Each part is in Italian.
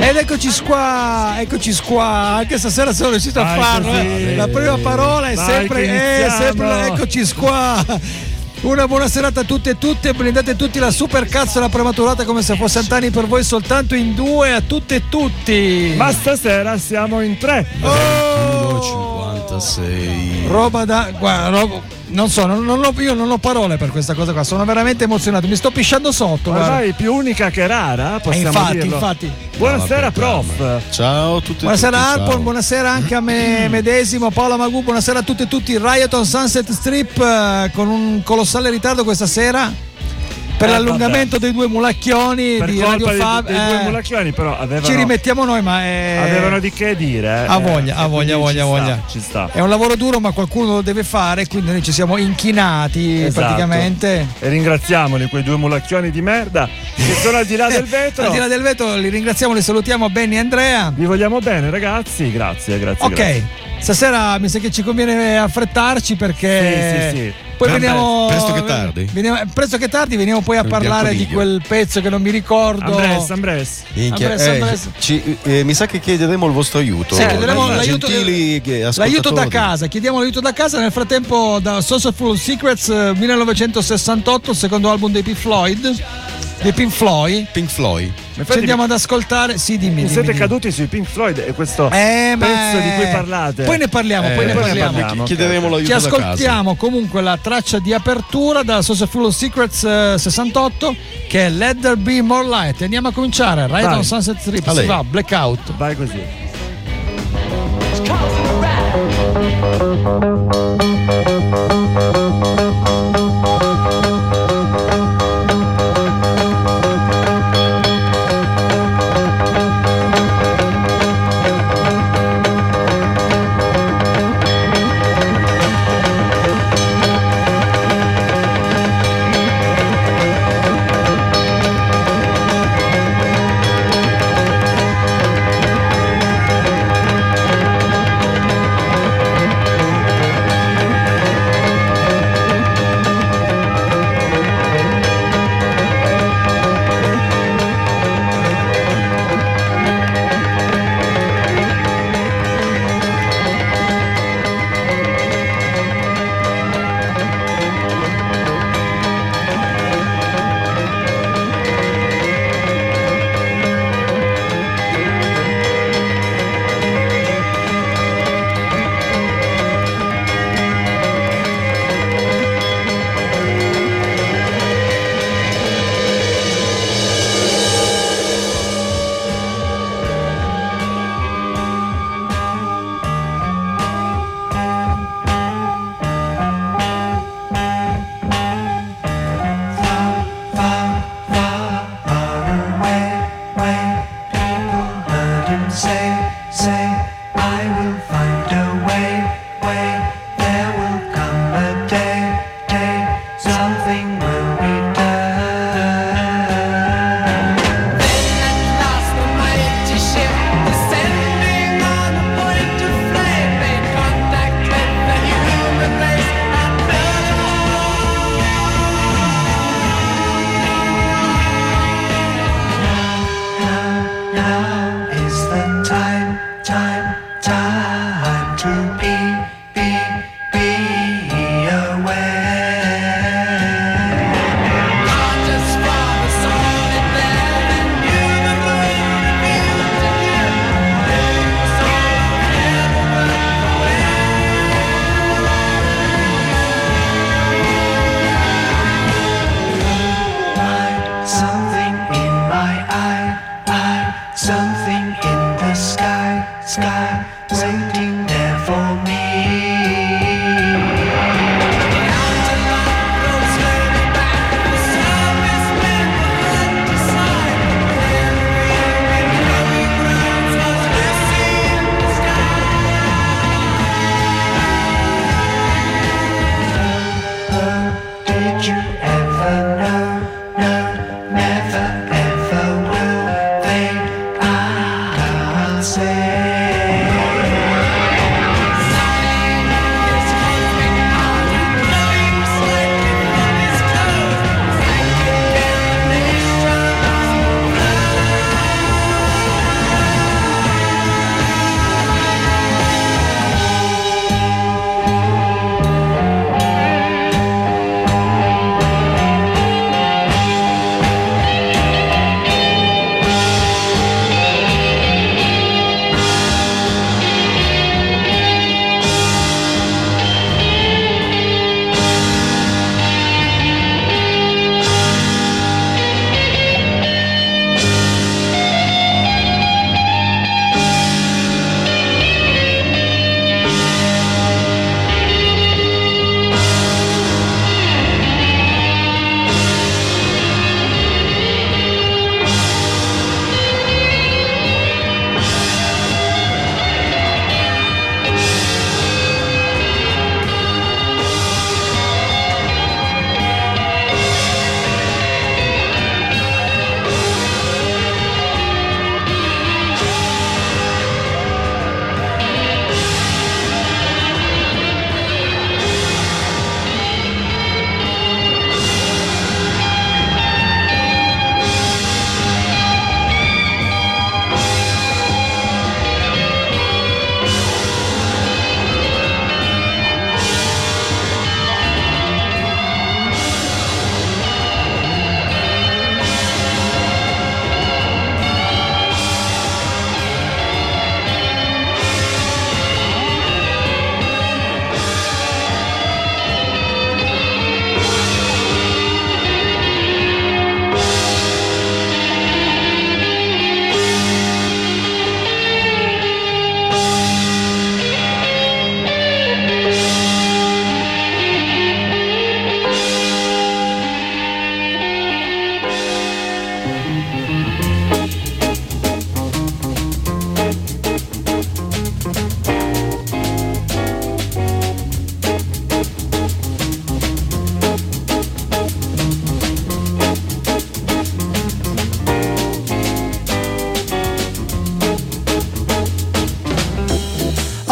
Ed eccoci qua, anche stasera sono riuscito a farlo. La prima parola è sempre eccoci qua. Una buona serata a tutte e tutte, prendete tutti la super cazzola prematurata come se fosse Antani per voi soltanto in due, a tutte e tutti. Ma stasera siamo in 3. 56. Non so, io non ho parole per questa cosa qua, sono veramente emozionato, mi sto pisciando sotto. Ormai più unica che rara, possiamo dirlo. Infatti. Buonasera prof. Ciao a tutti. Buonasera Alpon, buonasera anche a me medesimo, Paola Magù, buonasera a tutti e tutti. Riot on Sunset Strip con un colossale ritardo questa sera per l'allungamento dei due mulacchioni per di colpa Radio Fab. Dei due mulacchioni, però ci rimettiamo noi, ma avevano di che dire. Ha voglia. Ci sta. È un lavoro duro, ma qualcuno lo deve fare, quindi noi ci siamo inchinati praticamente. E ringraziamoli quei due mulacchioni di merda che sono al di là del vetro. Al di là del vetro li ringraziamo, li salutiamo, Benny e Andrea. Vi vogliamo bene, ragazzi, grazie. Ok, grazie. Stasera mi sa che ci conviene affrettarci perché sì. Poi veniamo presto che tardi veniamo poi a parlare di quel pezzo che non mi ricordo. Ambres. Mi sa che chiederemo il vostro aiuto. Sì, chiederemo l'aiuto da casa. Chiediamo l'aiuto da casa. Nel frattempo, da Soulful Secrets 1968, il secondo album dei Pink Floyd. Ci andiamo ad ascoltare. Sì, dimmi. Siete caduti sui Pink Floyd e questo pezzo di cui parlate. Poi ne parliamo. Chiederemo l'aiuto Ci ascoltiamo comunque la traccia di apertura da Soulful Secrets 68 che è Let There Be More Light. Andiamo a cominciare. Riot on Sunset Strip. Si va, Blackout. Vai così.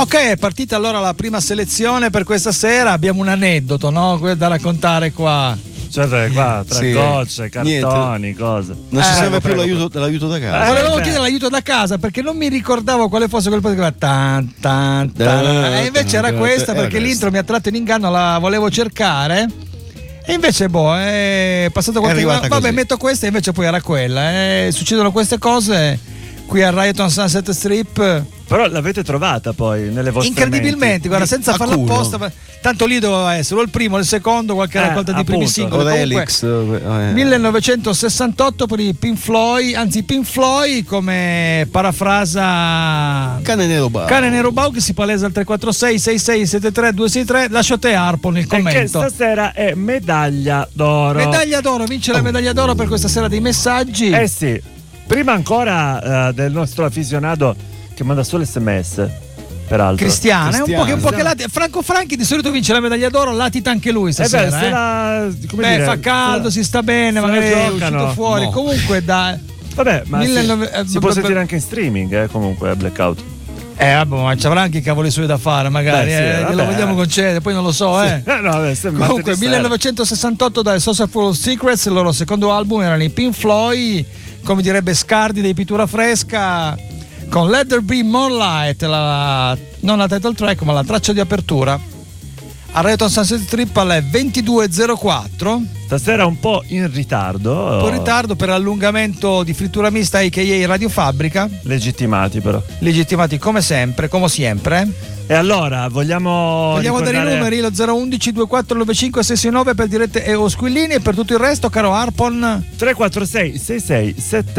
Ok, è partita allora la prima selezione per questa sera. Abbiamo un aneddoto, no? Da raccontare qua. Cioè, qua tra gocce, cartoni, niente. Cose. Non si serve più l'aiuto da casa. Volevo chiedere l'aiuto da casa perché non mi ricordavo quale fosse quel po' che e invece era questa, perché l'intro mi ha tratto in inganno, la volevo cercare. E invece è passato qualche tempo. Vabbè, metto questa e invece poi era quella. Succedono queste cose qui a Riot on Sunset Strip. Però l'avete trovata poi nelle vostre incredibilmente, guarda, senza farla apposta. Tanto lì doveva essere o il primo o il secondo, qualche raccolta di primi singoli. Relix, 1968 per i Pink Floyd, anzi Pink Floyd come parafrasa Cane Nero Bau che si palesa al 346 66 73 263. Lascio a te Harpon il commento. Perché stasera è medaglia d'oro, vince la medaglia d'oro per questa sera dei messaggi. Sì, prima ancora del nostro aficionado che manda solo SMS, peraltro Cristiano. È un po' che Franco Franchi di solito vince la medaglia d'oro, latita anche lui stasera. Fa caldo, si sta bene, magari è uscito fuori. Comunque vabbè, ma si può sentire anche in streaming, comunque Blackout. Ma ci avrà anche i cavoli suoi da fare, magari. Glielo vogliamo concedere, poi non lo so. Comunque 1968 dai Saucerful of Secrets, il loro secondo album, erano i Pink Floyd, come direbbe Scardi dei Pittura Fresca, con Let There Be More Light, non la title track ma la traccia di apertura. A Riot on Sunset Strip alle 22.04. Stasera un po' in ritardo. Un po' in ritardo per allungamento di Frittura Mista a.k.a. Radio Fabbrica. Legittimati come sempre. E allora vogliamo dare i numeri, lo 011 2495 669 per dirette o squillini, e per tutto il resto, caro Harpon, 346 66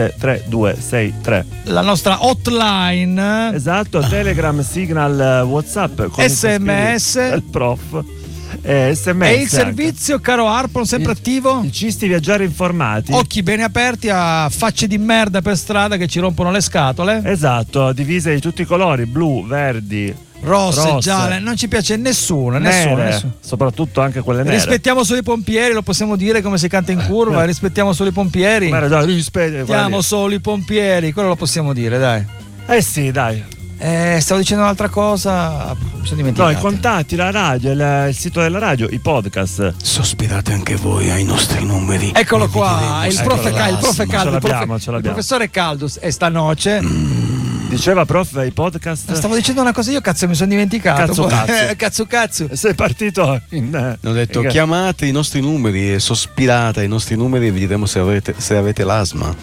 73263, la nostra hotline. Esatto, Telegram, Signal, WhatsApp, SMS, il prof. SMS e il servizio, caro Harpon, sempre attivo. Il Cisti Viaggiare Informati. Occhi bene aperti a facce di merda per strada che ci rompono le scatole. Esatto, divise di tutti i colori, blu, verdi, rosse, gialle, non ci piace nessuno. Soprattutto anche quelle nere. Rispettiamo solo i pompieri, lo possiamo dire come si canta in curva. Rispettiamo solo i pompieri. Rispettiamo solo i pompieri, quello lo possiamo dire, dai. Sì, dai. Stavo dicendo un'altra cosa, mi sono dimenticato. No, i contatti, la radio, il sito della radio, i podcast. Sospirate anche voi ai nostri numeri. Eccolo qua, il prof è caldo. Il professore Caldus è stanoce. Diceva prof i podcast. Stavo dicendo una cosa, io cazzo mi sono dimenticato. Cazzo. Sei partito ho detto chiamate i nostri numeri e sospirate ai nostri numeri e vi diremo se avete l'asma.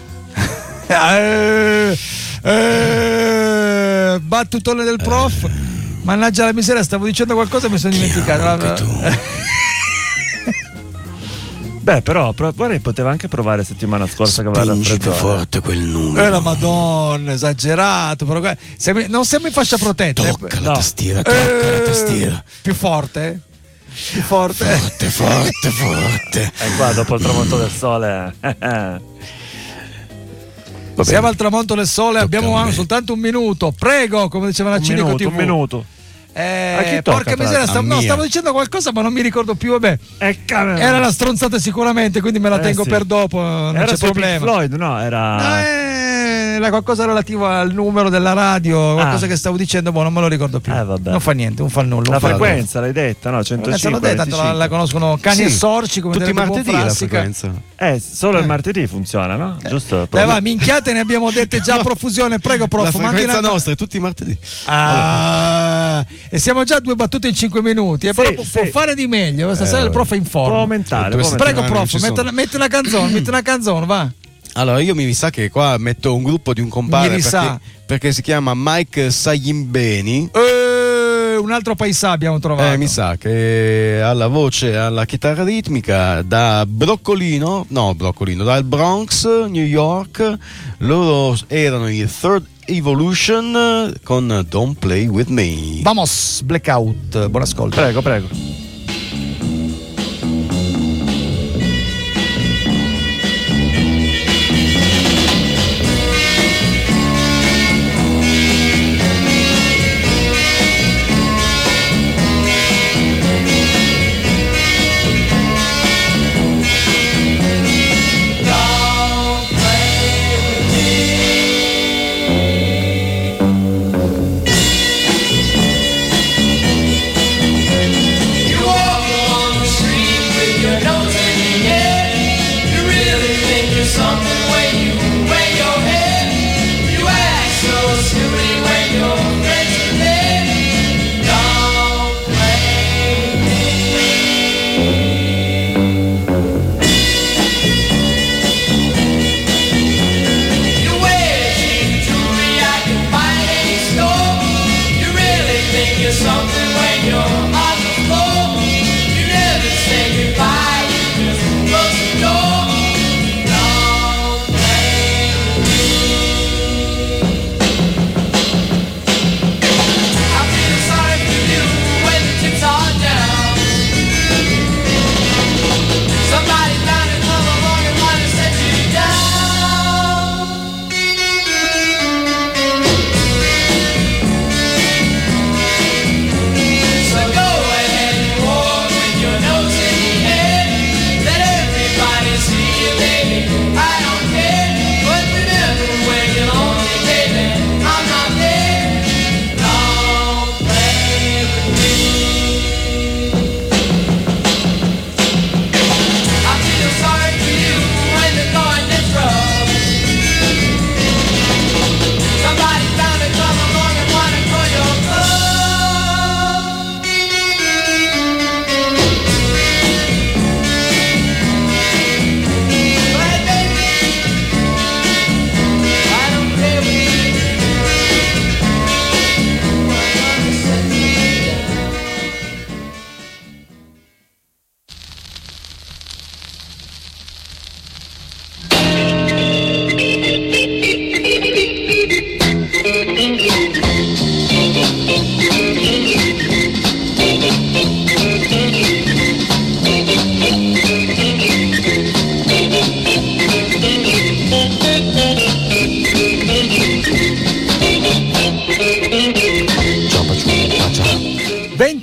Battutone del prof. Mannaggia la miseria, stavo dicendo qualcosa e mi sono dimenticato. Però poteva anche provare settimana scorsa che aveva raffreddato. Forte quel numero. La Madonna, esagerato. Però, non siamo in fascia protetta. Tocca la tastiera, tocca la tastiera. Più forte. Forte. E qua dopo il tramonto del sole. Siamo al tramonto del sole, abbiamo soltanto un minuto. Prego, come diceva la Cineco TV. Un minuto. Porca miseria, stavo dicendo qualcosa ma non mi ricordo più. Vabbè, era la stronzata sicuramente, quindi me la tengo per dopo. Non era c'è problema. Pink Floyd, no? Era qualcosa relativo al numero della radio, qualcosa che stavo dicendo, non me lo ricordo più. Non fa niente, non fa nulla. La frequenza l'hai detta, no? 105. L'ho detta, tanto la conoscono cani e sorci come tutti i martedì la frequenza. Solo il martedì funziona, no? Giusto? Minchiate ne abbiamo dette già a profusione. Prego, prof. La frequenza nostra è tutti i martedì. E siamo già a 2 battute in 5 minuti. Può fare di meglio. Stasera il prof è in forma. Può aumentare. Prego, prof, metti una canzone, va. Allora io mi sa che qua metto un gruppo di un compare perché si chiama Mike Sayimbeni. Un altro paesà abbiamo trovato. Mi sa che alla voce, alla chitarra ritmica, dal Bronx, New York. Loro erano i Third Evolution con Don't Play With Me. Vamos, Blackout, buon ascolto. Prego.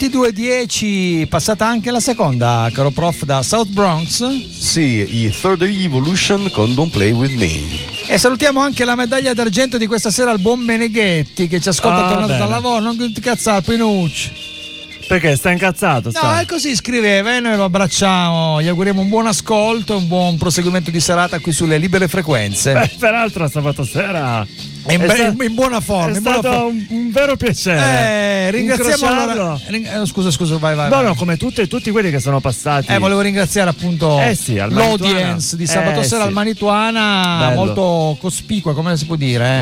22:10, passata anche la seconda, caro prof, da South Bronx. Sì, i Third Evolution con Don't Play With Me. E salutiamo anche la medaglia d'argento di questa sera al buon Meneghetti che ci ascolta tornato dal lavoro. Non ti cazzare, Pinucci. Perché sta incazzato? No, è così, scriveva e noi lo abbracciamo, gli auguriamo un buon ascolto, un buon proseguimento di serata qui sulle libere frequenze. Peraltro sabato sera in buona forma. È stato un vero piacere. Ringraziamo allora, scusa, vai. No, come tutti quelli che sono passati. Volevo ringraziare appunto l'audience di sabato sera al Manituana. Bello. Molto cospicua, come si può dire?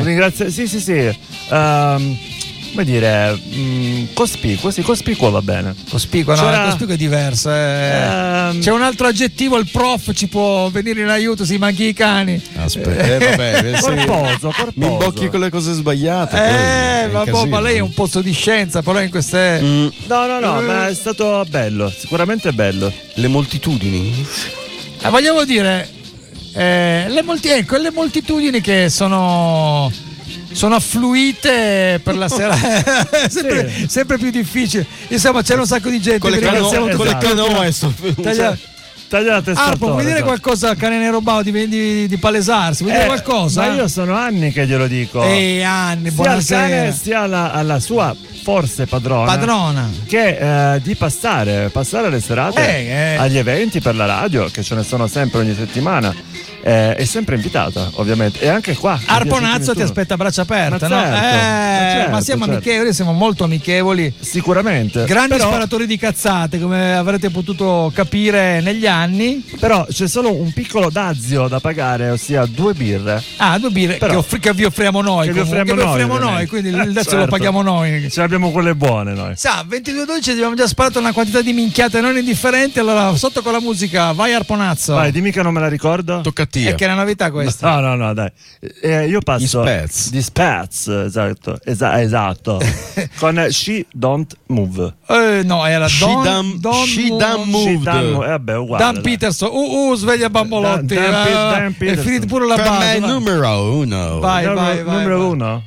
Sì. Come dire, cospicuo va bene. Cospicuo è diverso. C'è un altro aggettivo, il prof ci può venire in aiuto, si manchi i cani. Aspetta, corposo. Mi imbocchi con le cose sbagliate. Ma lei è un pozzo di scienza, però in queste. No, ma è stato bello, sicuramente bello. Le moltitudini. Vogliamo dire, le moltitudini che sono affluite per la sera. sempre più difficile, insomma c'è un sacco di gente con le canoe. Taglia la testa. Puoi dire qualcosa, cane nero bao, di palesarsi? Vuoi dire qualcosa? Ma io sono anni che glielo dico. Anni, sia al cane sia alla sua forse padrona che di passare le serate agli eventi per la radio, che ce ne sono sempre ogni settimana. È sempre invitata, ovviamente, e anche qua Arponazzo ti aspetta a braccia aperte, ma siamo amichevoli, siamo molto amichevoli, sicuramente. Grandi sparatori di cazzate, come avrete potuto capire negli anni. Però c'è solo un piccolo dazio da pagare, ossia 2 birre. 2 birre però, che vi offriamo noi. Quindi il dazio lo paghiamo noi. Ce l'abbiamo quelle buone noi. 22:12 abbiamo già sparato una quantità di minchiate non indifferenti. Allora, sotto con la musica, vai Arponazzo. Vai, dimmi che non me la ricordo. Tocca a te. È che è una novità questa. No, dai. Io passo di Spats, esatto. Con She Don't Move. No, era She Don't Move. Uguale. Dan Peterson. Sveglia bambolotti. Dan è finito pure la base. Per me numero 1. Vai. Numero 1.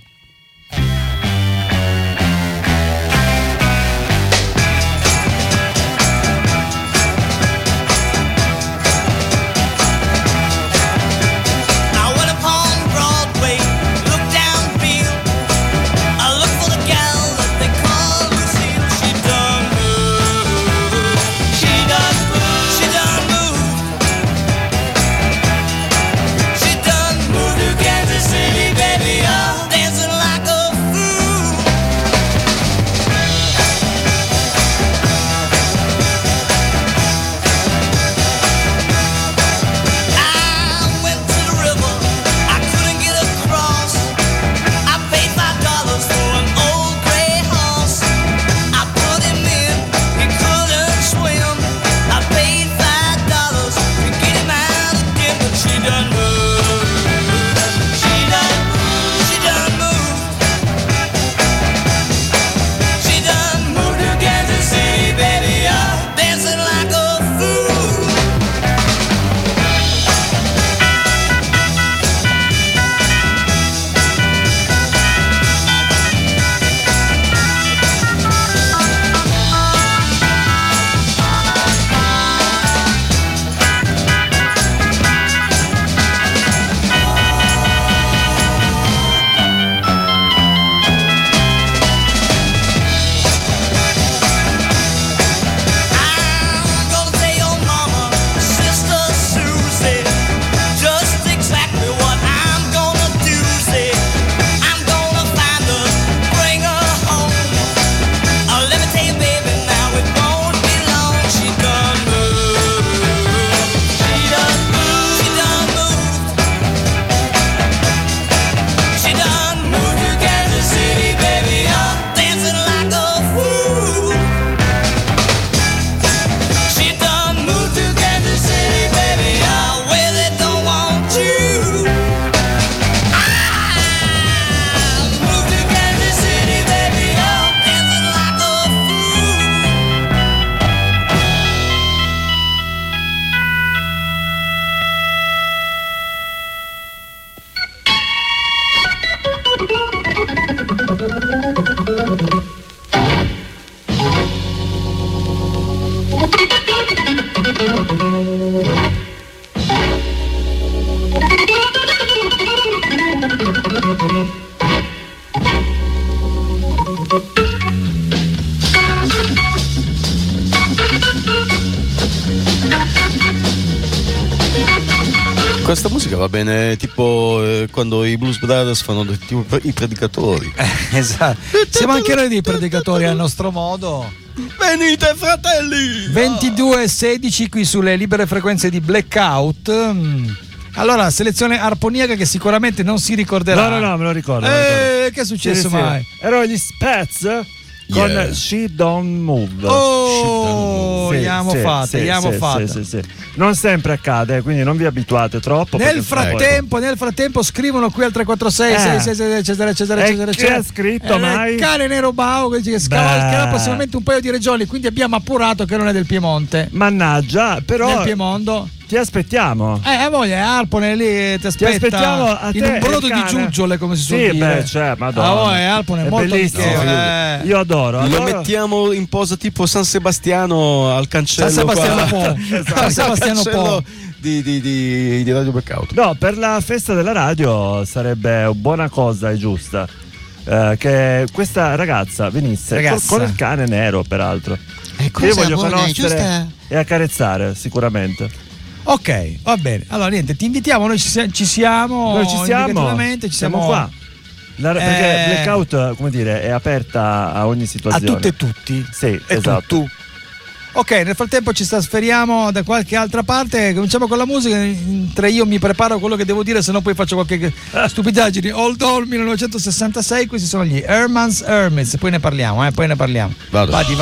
Questa musica va bene tipo quando i Blues Brothers fanno tipo i predicatori. Esatto. Siamo anche noi dei predicatori al nostro modo. Venite fratelli! 22:16 qui sulle libere frequenze di Blackout. Allora, selezione arponiaca che sicuramente non si ricorderà. No, me lo ricordo. Che è successo mai? Erano gli Spats con She Don't Move. Abbiamo fatte. Sì. Non sempre accade, quindi non vi abituate troppo. Nel frattempo scrivono qui al 346 66 Chi ha scritto mai? Cane Nero Bau che dice che scavalcherà prossimamente un paio di regioni, quindi abbiamo appurato che non è del Piemonte. Mannaggia, però del Piemondo. Ti aspettiamo. Voglia, Arpone lì ti aspetta. Ti aspettiamo a te, in un brodo di giuggiole, come si suol dire. Madonna. Arpone è molto bellissimo. Io adoro. Lo mettiamo in posa tipo San Sebastiano al cancello. San Sebastiano Po. Di Radio Blackout. No, per la festa della radio sarebbe buona cosa e giusta che questa ragazza venisse con il cane nero, peraltro. Io voglio conoscere e accarezzare sicuramente. Ok, va bene. Allora niente, ti invitiamo, noi ci siamo qua. Perché Blackout, come dire, è aperta a ogni situazione. A tutte e tutti. Sì, esatto. Ok, nel frattempo ci trasferiamo da qualche altra parte. Cominciamo con la musica. Mentre io mi preparo quello che devo dire, se no poi faccio qualche stupidaggine. Hold On 1966, questi sono gli Herman's Hermits. Poi ne parliamo, Vado. Vai.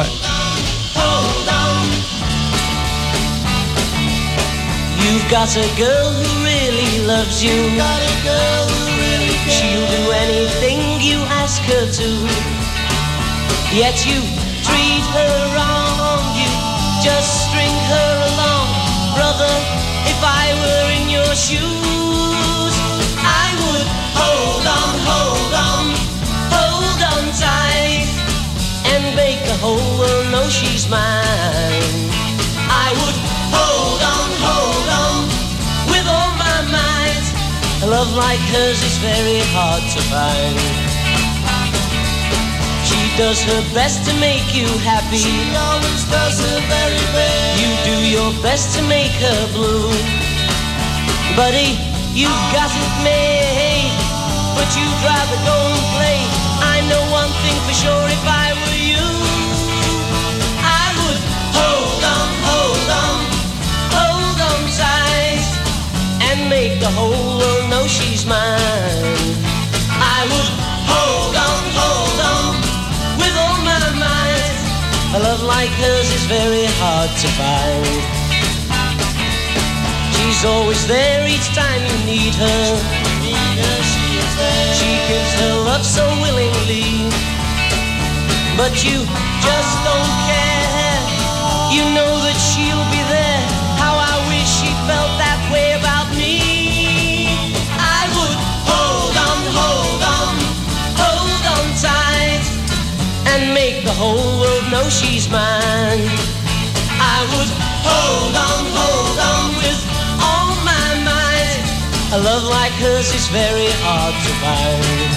You've got a girl who really loves you. She'll do anything you ask her to. Yet you treat her wrong. You just string her along. Brother, if I were in your shoes, I would hold on tight, and make the whole world know she's mine. I would hold on with all my might. A love like hers is very hard to find. She does her best to make you happy. She always does her very best. You do your best to make her blue. Buddy, you got it made, but you'd rather go and play. I know one thing for sure, if I were you, I would hold on tight, and make the whole world know she's mine. I would hold on with all my might. A love like hers is very hard to find. She's always there each time you need her. She gives her love so willingly, but you just don't care. You know that she'll be there. How I wish she felt that way about me. I would hold on tight, and make the whole world know she's mine. I would hold on with all my might. A love like hers is very hard to find.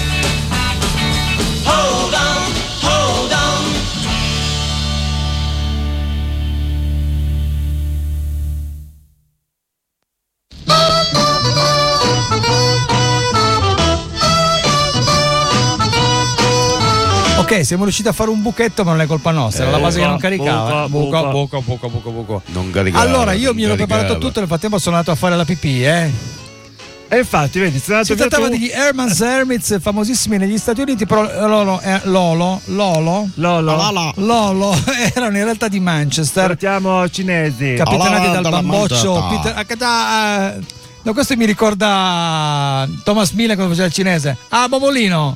Hold on. Ok, siamo riusciti a fare un buchetto, ma non è colpa nostra, era la base che non caricava. Buco. Non caricava. Allora, io mi ero preparato tutto, nel frattempo sono andato a fare la pipì, E infatti, vedi, si trattava degli Herman's Hermits, famosissimi negli Stati Uniti, però Lolo erano in realtà di Manchester. Partiamo cinesi. Capitanati dal bamboccio Peter. No, questo mi ricorda Thomas Miller quando faceva il cinese. Bobolino.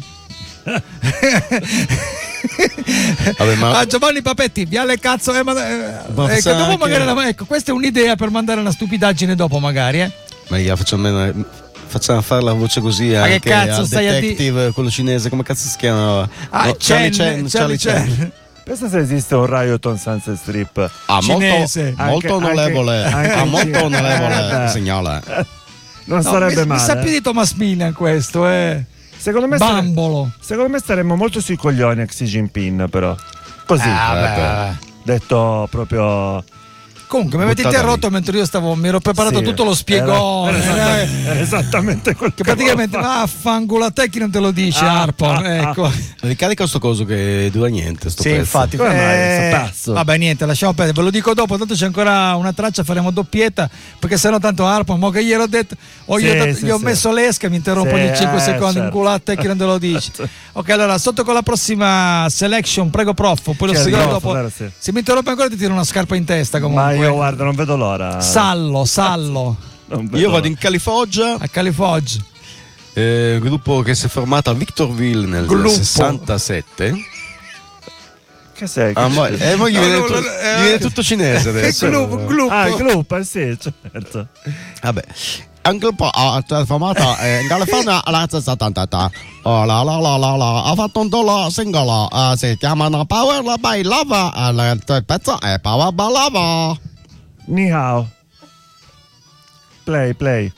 Vabbè, Giovanni Papetti, Viale cazzo. Dopo magari questa è un'idea per mandare una stupidaggine dopo, magari. Ma facciamo fare la voce così anche che cazzo al detective, quello cinese, come cazzo si chiama? Charlie Chen. Pensa se esiste un Riot on Sunset Strip cinese, molto onorevole signora. Non sarebbe male. Mi sa più di Thomas Millian questo, Secondo me Bambolo. Secondo me staremmo molto sui coglioni a Xi Jinping, però. Così. Detto proprio Comunque mi avete interrotto mentre io mi ero preparato tutto lo spiegone. Era esattamente quel che praticamente vaffanculo a te chi non te lo dice, Harpo. Ecco. Ricarica sto coso che dura niente. Sto pezzo. Infatti. Vabbè, niente, lasciamo perdere. Ve lo dico dopo. Tanto c'è ancora una traccia, faremo doppietta. Perché sennò tanto Harpo, mo che gliel'ho detto, gli ho messo l'esca, mi interrompo ogni 5 secondi. Un culo a te chi non te lo dice. Ok, allora sotto con la prossima selection, prego prof. Poi lo seguirò dopo. Se mi interrompe ancora ti tiro una scarpa in testa comunque. Io guarda, non vedo l'ora. Sallo. Io vado in California. A California. Gruppo che si è formato a Victorville nel 67. Che sei? Gli viene tutto cinese adesso. Gruppo. Il gruppo, sì, certo. Vabbè. Un gruppo formato in California alla 73. Ha fatto un solo singolo, si chiamano Power by Love, il pezzo è Power by Love. Ni hao. Play.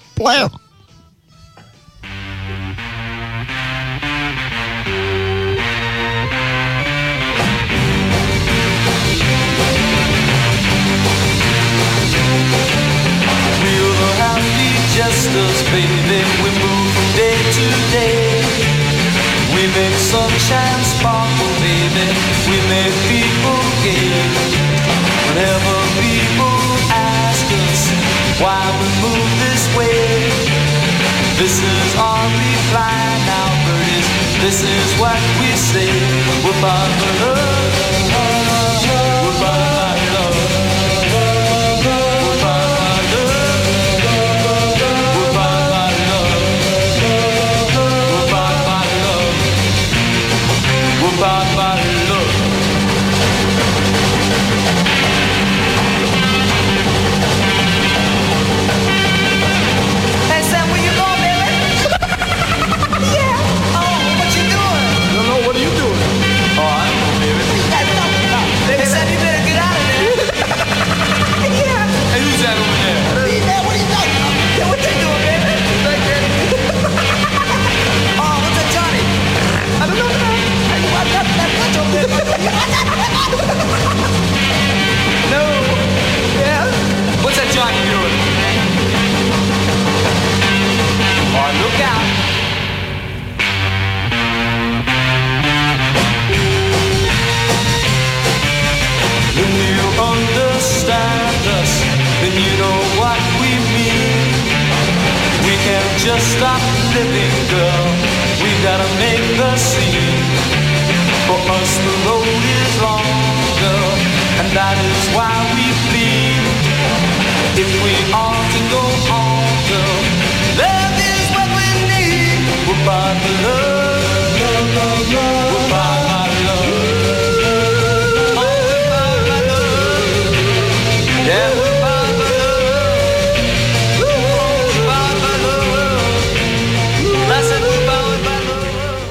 Jesters, baby, we move from day to day. We make sunshine sparkle, baby. We make people gay. Whenever people ask us why we move this way, this is our reply now, birdies. This is what we say. We're about the love. We're about my love. Just stop living, girl. We gotta make the scene. For us the road is long, girl, and that is why we bleed. If we are to go on, girl, love is what we need. We're by the love, we're by my love. Oh, we're by my love. Yeah, we're by my love. We're by my love. I said we're by my love.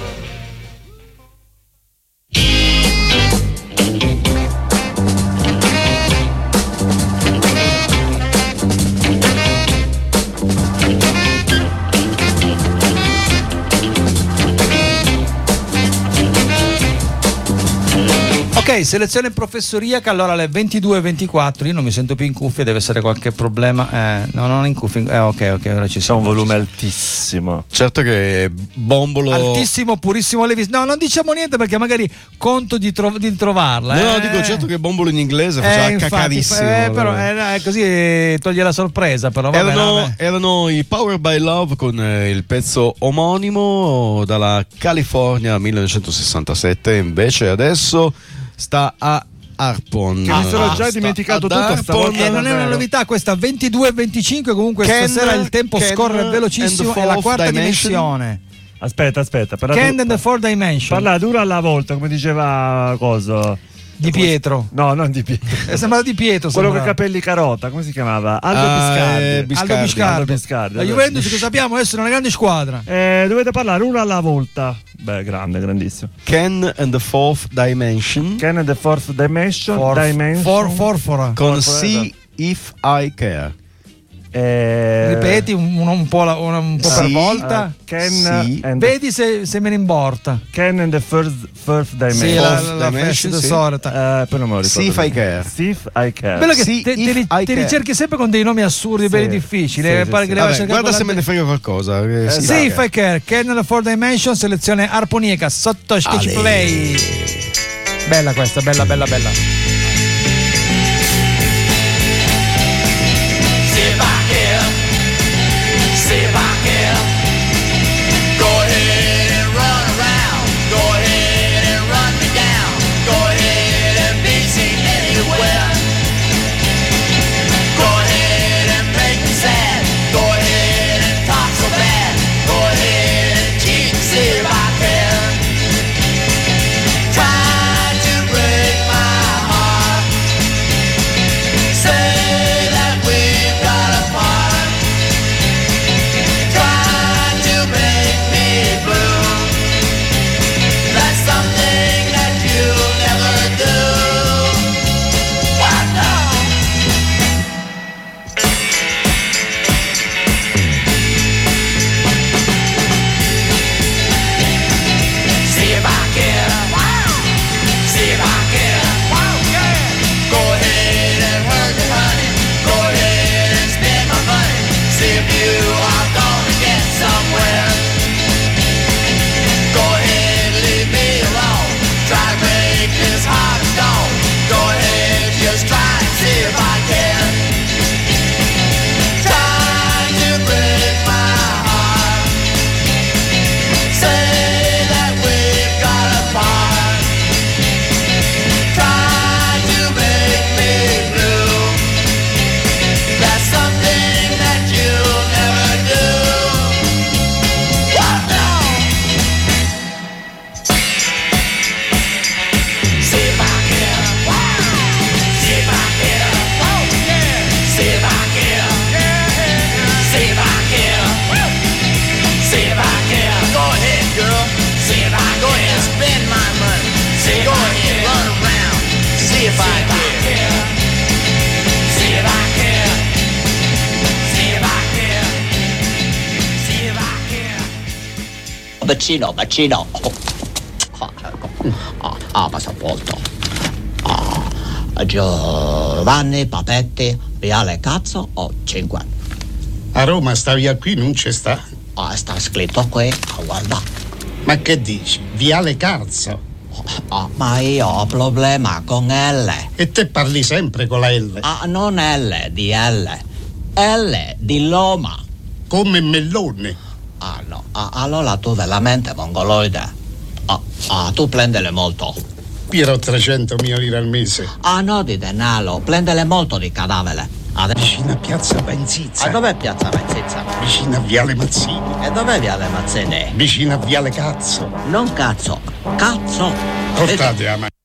Ok, selezione professoriaca, allora alle 22:24, io non mi sento più in cuffia, deve essere qualche problema. No, non in cuffia. Ok, ora ci sono. Un volume altissimo. Certo che Bombolo. Altissimo, purissimo Levis. No, non diciamo niente perché magari conto di trovarla. No, dico certo che Bombolo in inglese faceva cacarissimo. Però così toglie la sorpresa. Però erano i Power by Love con il pezzo omonimo dalla California 1967. Invece adesso sta a Harpon. Che mi sono già dimenticato tutto stavolta. Non è una novità questa, 22:25. Comunque stasera il tempo scorre velocissimo, è la quarta dimensione. Aspetta. Ken and the Fourth Dimension. Parla dura alla volta, come diceva coso. Di Pietro. No, non di Pietro. Sembrava di Pietro. Quello con i capelli carota, come si chiamava? Aldo Biscardi. La Juventus, che sappiamo essere una grande squadra. Dovete parlare una alla volta. Beh, grandissimo. Ken and the Fourth Dimension. Forfora. Con See If I Care. Ripeti un po' per volta. Vedi se me ne importa. Ken and the First Dimension. Sì, la festa sorta. Poi non me lo ricordo. See if I care. See if I care. Bello che te ricerchi sempre con dei nomi assurdi, belli difficili. Guarda se me ne frega qualcosa. See if I care. Ken and the Fourth Dimension, selezione armonica sotto Stitch Play. Bella questa, bella. See if I can. Go ahead and run around. Go ahead and run me down. Go ahead and be seen anywhere. Go ahead and make me sad. Go ahead and talk so bad. Go ahead and cheat and see if I can. Try to break my heart. Say that we've got a part. Make me blue. That's something that you'll never do. What no? See if I can. See if I can. Go ahead and hurt me, honey. Go ahead and spend my money. See if you are gonna get somewhere. Go ahead, leave me alone. Try to break this heart of stone. Go ahead, just try and see if I can. Try to break my heart. Say that we've got a part. Try to make me blue. That's something that you'll never do. What now? See if I can. See if I can. See if I can. See if I can. See if I can. Go ahead, girl. See if I go ahead and spend my money. See go ahead, run around. See if I can. See if I can. See if I can. See if I can. Bacino. Passaporto. Giovanni Papetti, Viale Cazzo o 5. A Roma sta via qui non c'è sta. Sta scritto qui, guarda. Ma che dici? Viale Cazzo. Ma io ho problema con L. E te parli sempre con la L. Non L, di L. L di Loma. Come mellone. No. Allora tu veramente mongoloide. Tu prendele molto. Io ho 300.000 lire al mese. No, di denaro, prendele molto di cadavere. Vicino a Piazza Benzizza. Dov'è Piazza Benzizza? Vicino a Viale Mazzini. E dov'è Viale Mazzini? Vicino a Viale Cazzo. Non cazzo, cazzo. Portate la mano.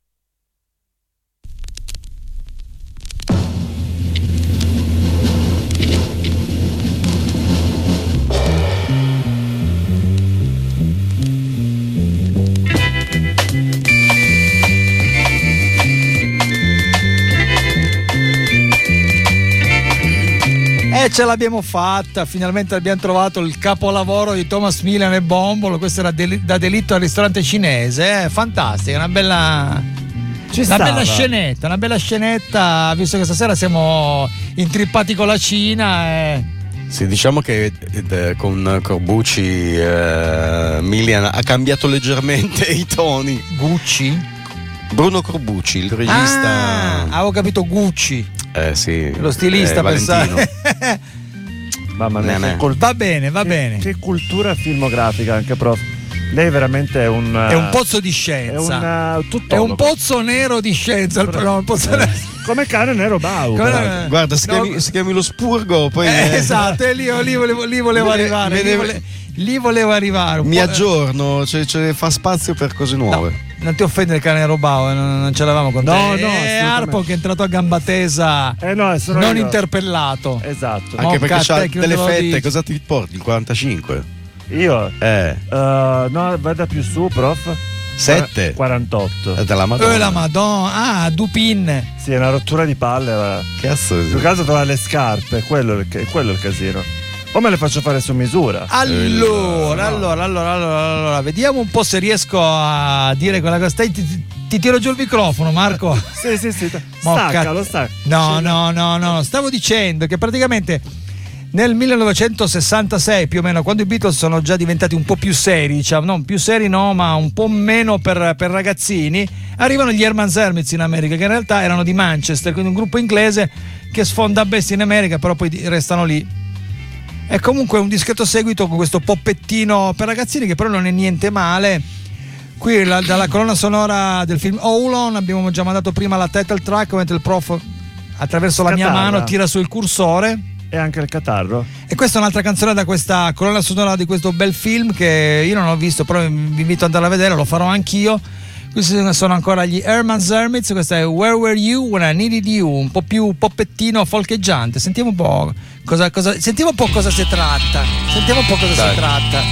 Ce l'abbiamo fatta, finalmente abbiamo trovato il capolavoro di Thomas Milian e Bombolo. Questo era da Delitto al ristorante cinese, fantastica, una bella scenetta, visto che stasera siamo intrippati con la Cina. Sì, diciamo che con Corbucci Milian ha cambiato leggermente i toni. Gucci? Bruno Corbucci, il regista. Avevo capito Gucci. Sì. Lo stilista, Valentino. Mamma mia, va bene. Che cultura filmografica anche, prof. Lei veramente è un pozzo di scienza. È un pozzo nero di scienza. Come cane nero Bau. Guarda, si chiami lo Spurgo. Poi esatto, lì volevo arrivare. Lì voleva arrivare. Mi aggiorno, fa spazio per cose nuove. Non ti offende il cane nero Bau, non ce l'avevamo con te. No, è Arpo che è entrato a gamba tesa, non interpellato. Esatto. Anche perché c'ha delle fette, cosa ti porti? Il 45? Io? No, vada più su, prof. 7? 48. Della Madonna. La Madonna. Dupin. Sì, è una rottura di palle. Che assurdo. Più che altro trovare le scarpe, quello è il casino. O me le faccio fare su misura. Allora, vediamo un po' se riesco a dire quella cosa. Ti tiro giù il microfono, Marco. Sì. Staccalo. No. Stavo dicendo che praticamente nel 1966 più o meno, quando i Beatles sono già diventati un po' più seri, diciamo, non più seri no, ma un po' meno per ragazzini, arrivano gli Herman's Hermits in America, che in realtà erano di Manchester, quindi un gruppo inglese che sfonda bestia in America, però poi restano lì. È comunque un discreto seguito con questo poppettino per ragazzini che però non è niente male. Qui dalla colonna sonora del film Hold On abbiamo già mandato prima la title track, mentre il prof attraverso la mia mano tira sul cursore. E anche il catarro. E questa è un'altra canzone da questa colonna sonora di questo bel film che io non ho visto, però vi invito ad andare a vedere, lo farò anch'io. Questi sono ancora gli Herman's Hermits, questa è Where Were You When I Needed You, un po' più poppettino folcheggiante. Sentiamo un po' cosa si tratta. Si tratta.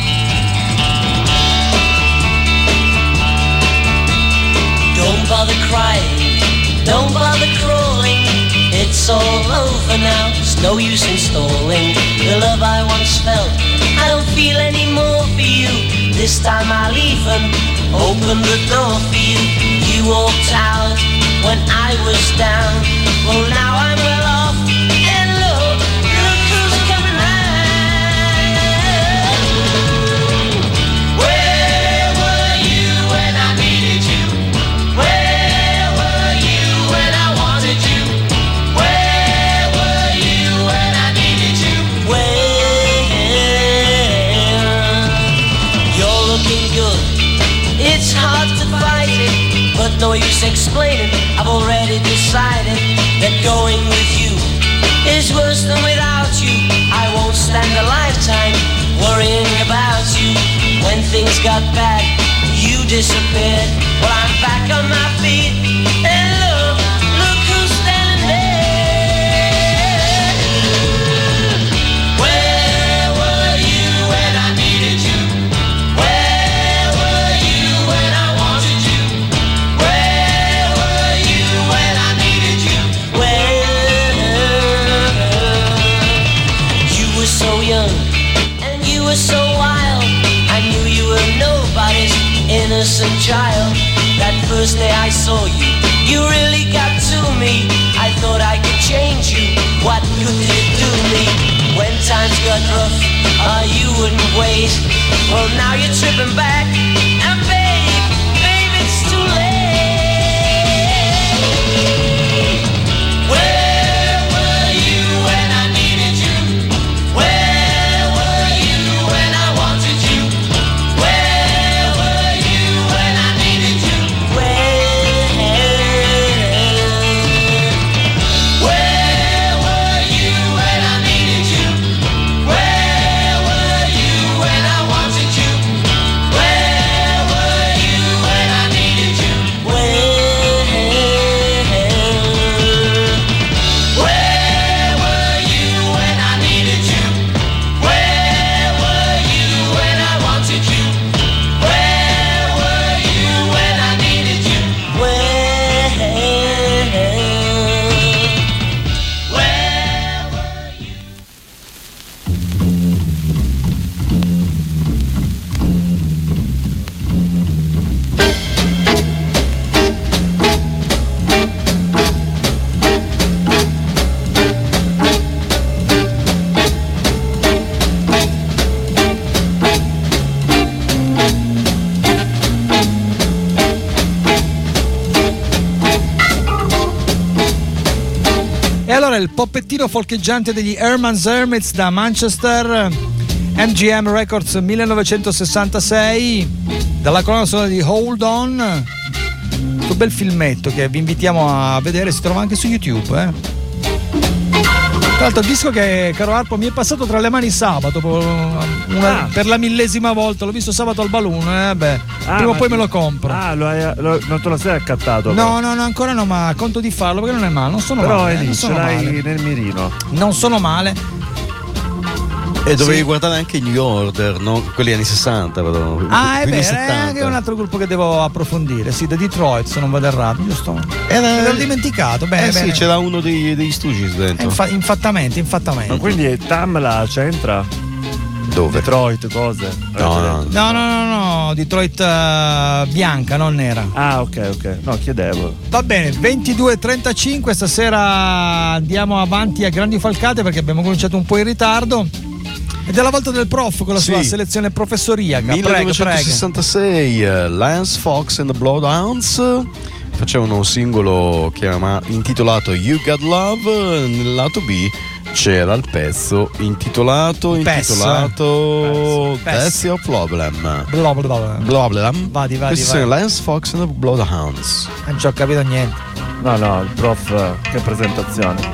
Don't bother crying, don't bother crawling, it's all over now, it's no use in stalling. The love I once felt, I don't feel any more for you. This time I'll even open the door for you. You walked out when I was down, well now I'm well off, and look who's coming round. Where were you when I needed you? Where were you when I wanted you? Where were you when I needed you? You're looking good, it's hard to fight it, but no use explaining, I've already decided that going with you is worse than without you. I won't stand a lifetime worrying about you. When things got bad, you disappeared. Well, I'm back on my feet, and look who's standing there. Where were you when I needed you? Where were you when I wanted you? Where were you when I needed you? You were so young and you were so wild. I knew you were nobody's innocent child. That first day I saw you, you really got to me. I thought I could change you, what good did it do me? When times got rough, you wouldn't wait. Well now you're tripping back, and babe, it's too late. Where were you when I needed you? Where were you when I wanted you? Where were you when I needed you? Where were you when I needed you? Where were you when I wanted you? Where were you when I needed you? Where were you when I needed you? Where were you when I wanted you? Where were you when I needed you? Where were you? E allora il poppettino folcheggiante degli Herman's Hermits da Manchester, MGM Records 1966, dalla colonna sonora di Hold On, questo bel filmetto che vi invitiamo a vedere, si trova anche su YouTube. Tra l'altro il disco che, caro Arpo, mi è passato tra le mani sabato per la 1000ª volta, l'ho visto sabato al Balloon, prima o poi me lo compro. Non te lo sei accattato? No, ancora no, ma conto di farlo perché non è male, non sono però male. Però ce l'hai nel mirino. Non sono male. E dovevi guardare anche i New Order, no? Quelli anni 60, però. È vero, è anche un altro gruppo che devo approfondire. Sì, da Detroit, se non vado errato, giusto? L'ho dimenticato, bene. Sì, c'era uno degli Stooges dentro. Infattamente. Ma quindi Tam la c'entra? Dove? Detroit, cose? No, Detroit bianca, non nera. Ah, ok. No, chiedevo. Va bene, 22:35, stasera andiamo avanti a grandi falcate perché abbiamo cominciato un po' in ritardo. Ed è la volta del prof con la sua selezione professoriaca. 1966, Lance Fox and the Bloodhounds facevano un singolo intitolato You Got Love. Nel lato B c'era il pezzo intitolato That's Your Problem. Vadi. Questi sono Lance Fox and the Bloodhounds. Non ci ho capito niente. No, il prof, che presentazione.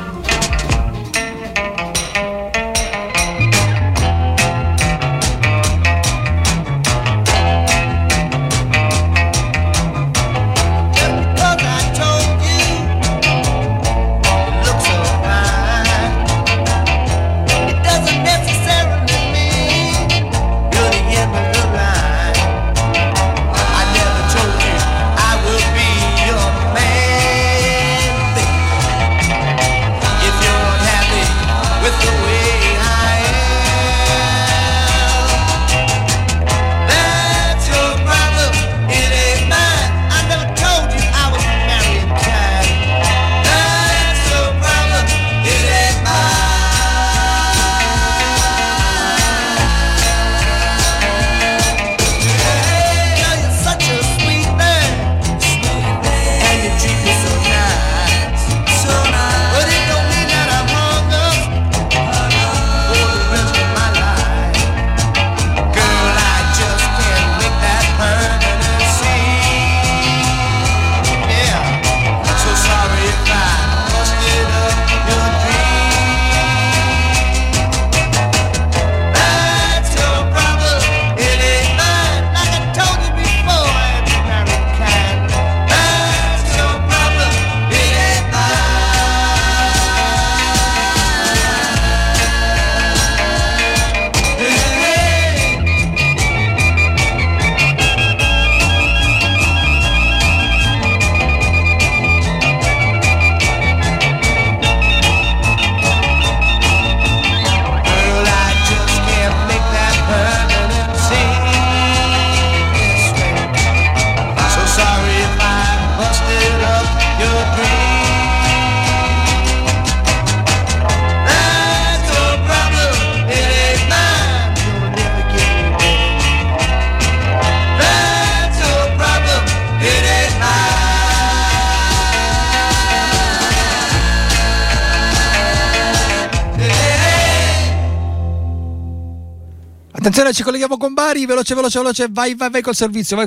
Attenzione, ci colleghiamo con Bari, veloce, vai col servizio,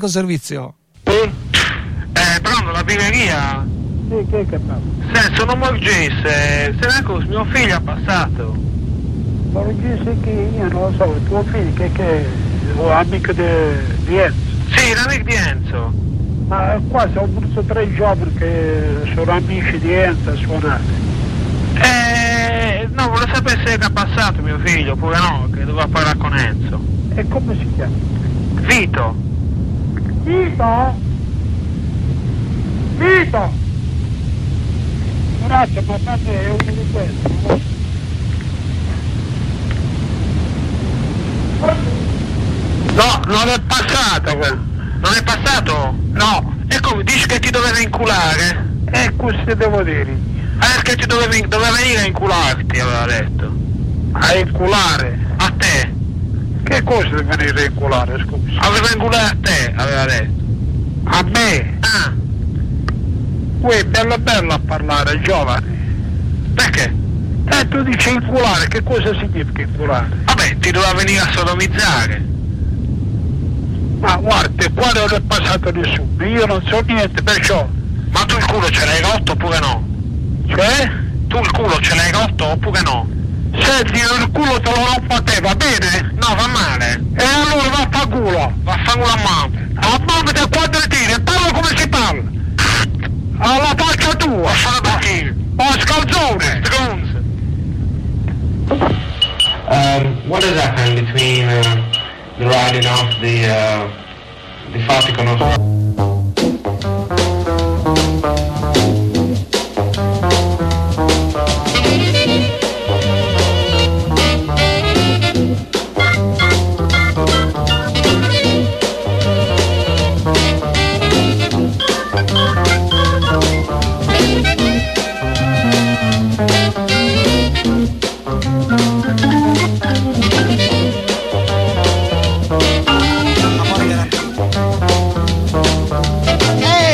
Pronto, la birreria? Sì, che parla? Sono Morgese, se ne mio figlio è passato. Morgese che io non lo so, tuo figlio che è amico di Enzo? Sì, l'amico di Enzo. Ma qua sono venuto 3 giorni che sono amici di Enzo a suonare. No, volevo sapere se era passato mio figlio, oppure no, che doveva parlare con Enzo. E come si chiama? Vito. Grazie, ma è uno di questi. No, non è passato. Non è passato? No. E come, dici che ti doveva inculare? Cosa devo dire? Che ti doveva venire a incularti, aveva detto. A inculare? A te. Che cosa deve venire a inculare, scusa? Aveva inculare a te, aveva detto. A me? Ah. Uè, bello a parlare, giovane. Perché? Tu dici inculare, che cosa significa inculare? Vabbè, ti doveva venire a sodomizzare. Ma guarda, qua non è passato nessuno, io non so niente, perciò. Ma tu il culo ce l'hai rotto oppure no? Cioè? Tu il culo ce l'hai rotto oppure no? Senti, il culo te lo rompo a te, va bene? No, va male. E allora vaffanculo. Vaffanculo a mamma. A mamma te quando tiri, parla come si parla. Alla faccia tua. Vaffanculo. Ma scalzone. Stronzo. What is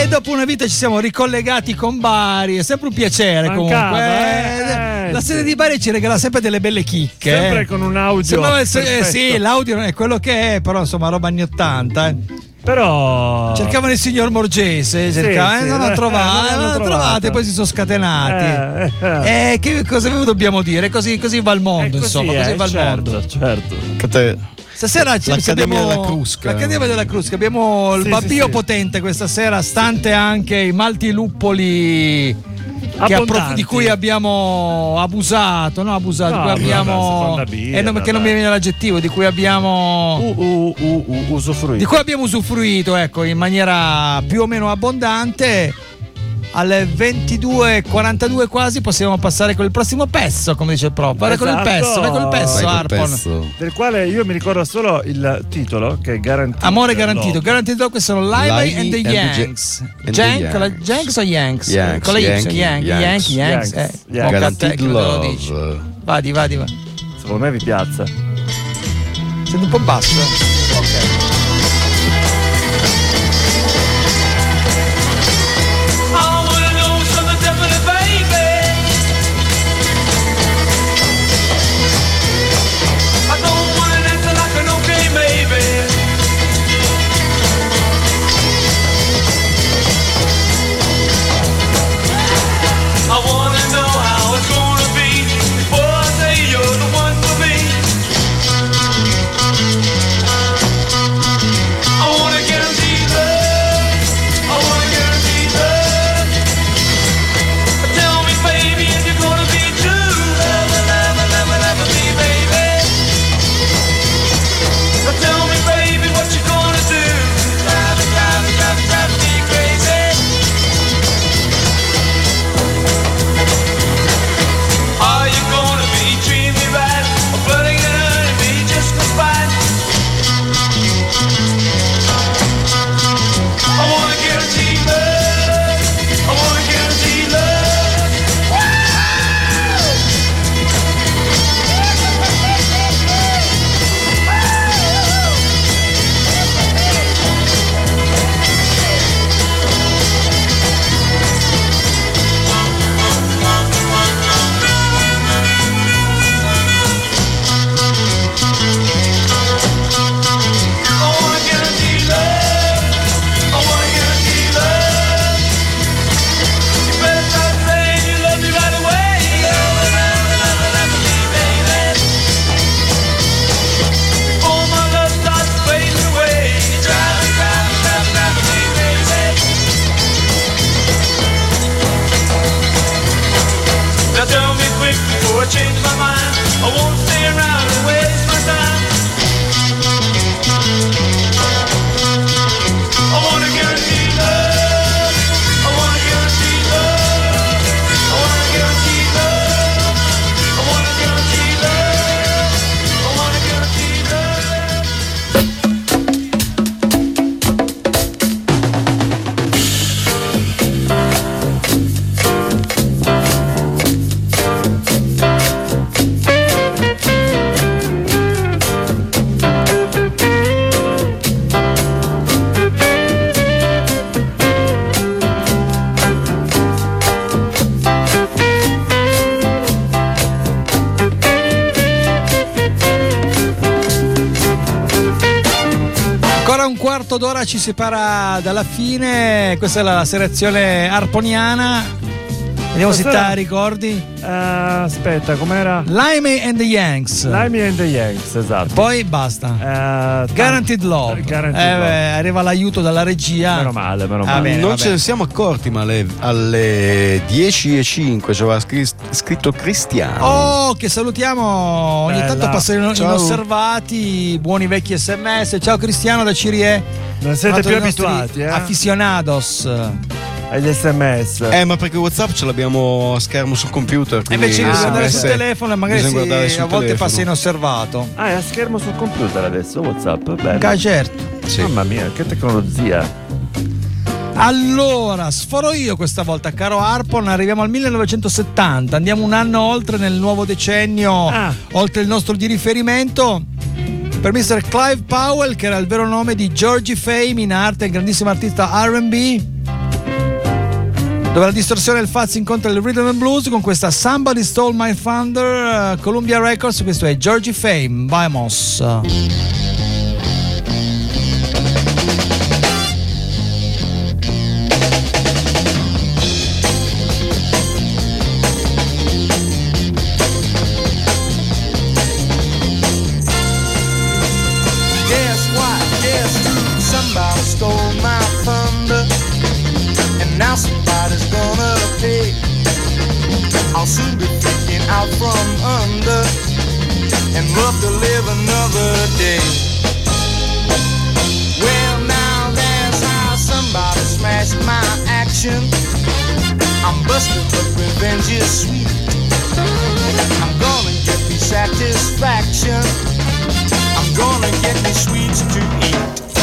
E dopo una vita ci siamo ricollegati con Bari, è sempre un piacere. Mancava, comunque. La sede di Bari ci regala sempre delle belle chicche. Sempre con un audio. Sì, l'audio non è quello che è, però insomma roba anni 80. Però cercavano il signor Morgese, non l'hanno trovato, e poi si sono scatenati. Che cosa dobbiamo dire? Così va il mondo, insomma, così va il mondo. Certo. Stasera l'Accademia della Crusca. L'Accademia della Crusca. Abbiamo il Babbio potente questa sera, stante anche i malti luppoli di cui abbiamo abusato, di cui abbiamo che non mi viene l'aggettivo, di cui abbiamo usufruito. Di cui abbiamo usufruito, ecco, in maniera più o meno abbondante. Alle 22:42 quasi possiamo passare con il prossimo pezzo, come dice il prof. Vai con il pezzo, Harpon. Del quale io mi ricordo solo il titolo, che è Garantito. Amore garantito. Garantito, questi sono Limey and the Yanks. Janks o Yanks? Con la Yanks. Guaranteed Love. Vadi. Secondo me vi piazza. Senti un po' basso. Ok. D'ora ci separa dalla fine. Questa è la selezione arponiana. Vediamo se te la ricordi. Aspetta, com'era? Limey and the Yanks. Esatto. Poi basta. Guaranteed Love. Arriva l'aiuto dalla regia. Meno male. Bene, non ce ne siamo accorti, ma alle 10:05 ci aveva scritto Cristiano. Oh, che salutiamo. Ogni tanto passano inosservati. Buoni vecchi SMS. Ciao Cristiano da Cirie. Non siete più abituati, aficionados agli SMS. Ma perché WhatsApp ce l'abbiamo a schermo sul computer. E invece di guardare sul telefono e magari a volte passa inosservato. È a schermo sul computer adesso WhatsApp? Bene. Certo. Sì. Mamma mia, che tecnologia. Allora, sforo io questa volta, caro Harpon, arriviamo al 1970, andiamo un anno oltre nel nuovo decennio, oltre il nostro di riferimento. Per Mr. Clive Powell, che era il vero nome di Georgie Fame in arte, il grandissimo artista R&B, dove la distorsione e il fuzz incontra il rhythm and blues con questa Somebody Stole My Thunder, Columbia Records. Questo è Georgie Fame, vamos. Now somebody's gonna pay. I'll soon be freaking out from under and love to live another day. Well, now that's how somebody smashed my action. I'm busted, but revenge is sweet. I'm gonna get me satisfaction. I'm gonna get me sweets to eat.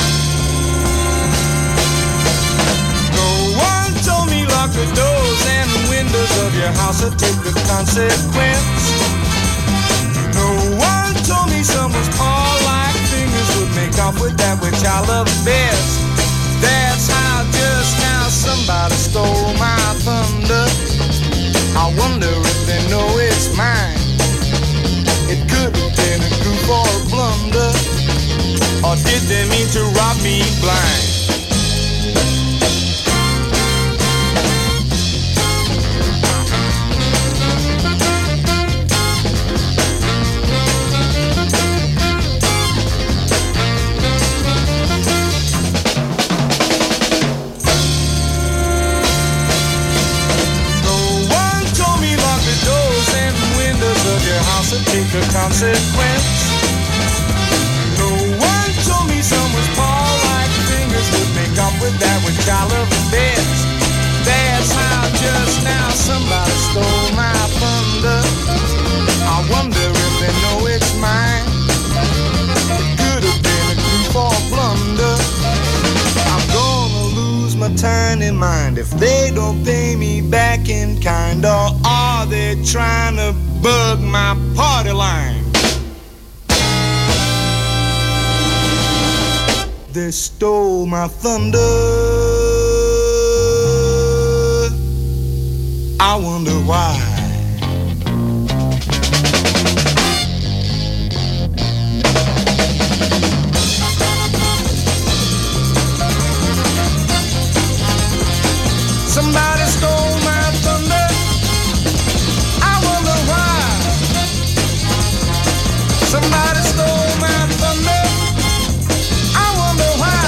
Lock the doors and the windows of your house or take the consequence. No one told me someone's paw-like fingers would make off with that which I love best. That's how just now somebody stole my thunder. I wonder if they know it's mine. It could have been a goof or a blunder, or did they mean to rob me blind? Take the consequence. No one told me someone's paw-like fingers would make off with that which I love best. That's how just now somebody stole my thunder. I wonder if they know it's mine. It could have been a goof or blunder. I'm gonna lose my tiny mind if they don't pay me back in kind. Or are they trying to bug my party line? They stole my thunder. I wonder why. Somebody stole my thunder. I wonder why. Somebody stole my thunder. I wonder why.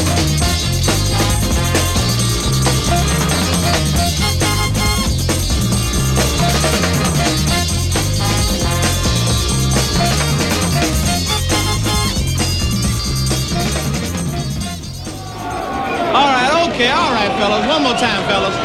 All right, fellas. One more time, fellas.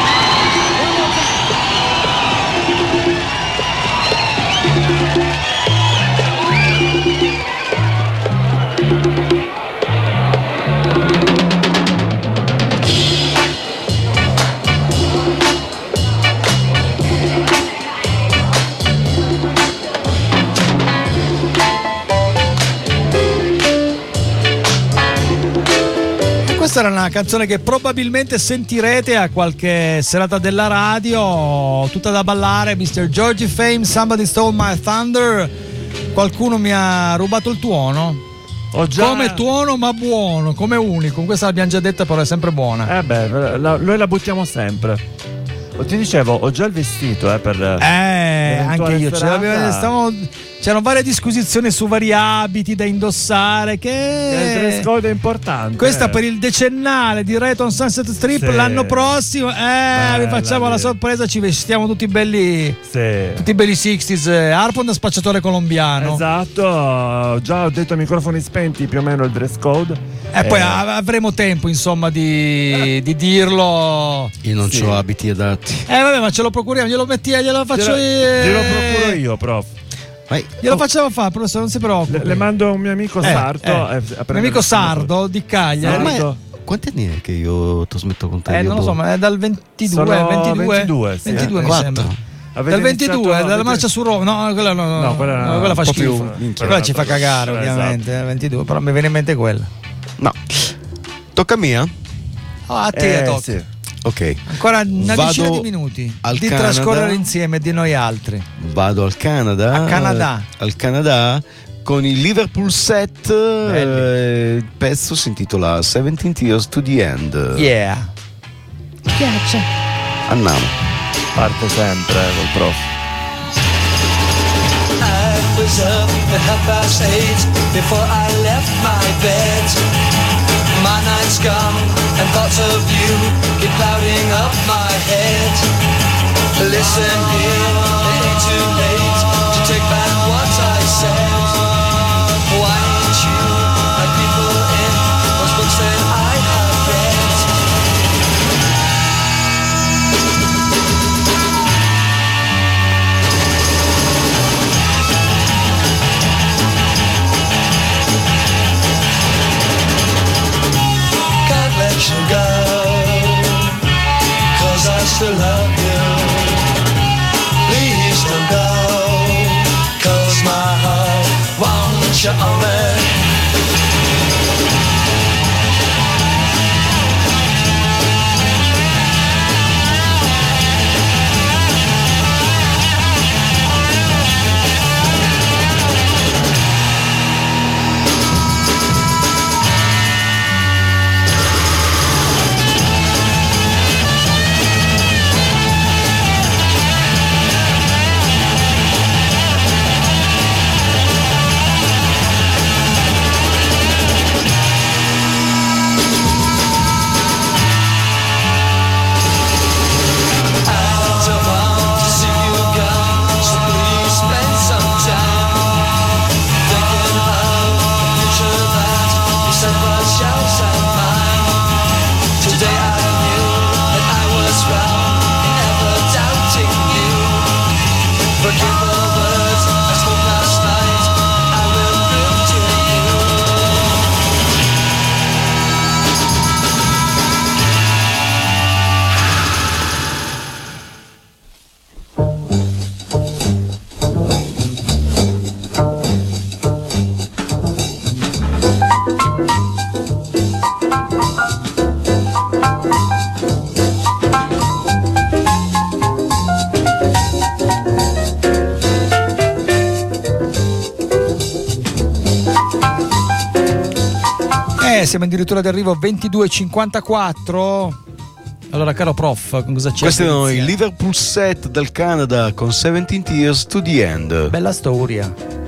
Questa era una canzone che probabilmente sentirete a qualche serata della radio, tutta da ballare. Mr. Georgie Fame, Somebody Stole My Thunder. Qualcuno mi ha rubato il tuono? Come tuono ma buono, come unico. Questa l'abbiamo già detta, però è sempre buona. Noi la buttiamo sempre. Ti dicevo, ho già il vestito per anche io c'erano varie disquisizioni su vari abiti da indossare. Che il dress code è importante. Questa per il decennale di Rayton Sunset Strip, sì. L'anno prossimo vi facciamo la sorpresa, ci vestiamo tutti belli, sì. Tutti belli 60s, Harpon da spacciatore colombiano. Esatto, già ho detto a microfoni spenti più o meno il dress code. E poi avremo tempo insomma di dirlo. Io non ho abiti adatti. Vabbè, ma ce lo procuriamo, glielo faccio io. Glielo procuro io, prof. Glielo facciamo fare, professore, non si preoccupi. Le mando un mio amico sardo. Un amico sardo di Cagliari. Quanti anni è che io trasmetto con te? Non lo so, ma è dal 22 sì. 22 mi sembra. Dal 22, dalla marcia su Roma. No, quella fa schifo. Quella ci fa cagare, ovviamente. Esatto. 22, però mi viene in mente quella. No. Tocca a me? A te tocca. Sì. Ok. Ancora una decina di minuti di Canada. trascorrere insieme di noi altri. Vado al Canada. Al Canada con il Liverpool Set. Il pezzo si intitola 17 Years to the End. Yeah. Piace. Andiamo. Parte sempre col prof. I was up at 8:30 before I left my bed. My night's gone and thoughts of you keep clouding up my head. Listen here, it ain't too late to take back what I said. Why ain't you like people in those books that I have read? Can't let you go, 'cause I still love you. Please don't go, 'cause my heart wants you on me. Siamo addirittura d'arrivo 22:54. Allora, caro prof, con cosa c'è? Questo è il Liverpool Set del Canada con 17 Years to the End. Bella storia.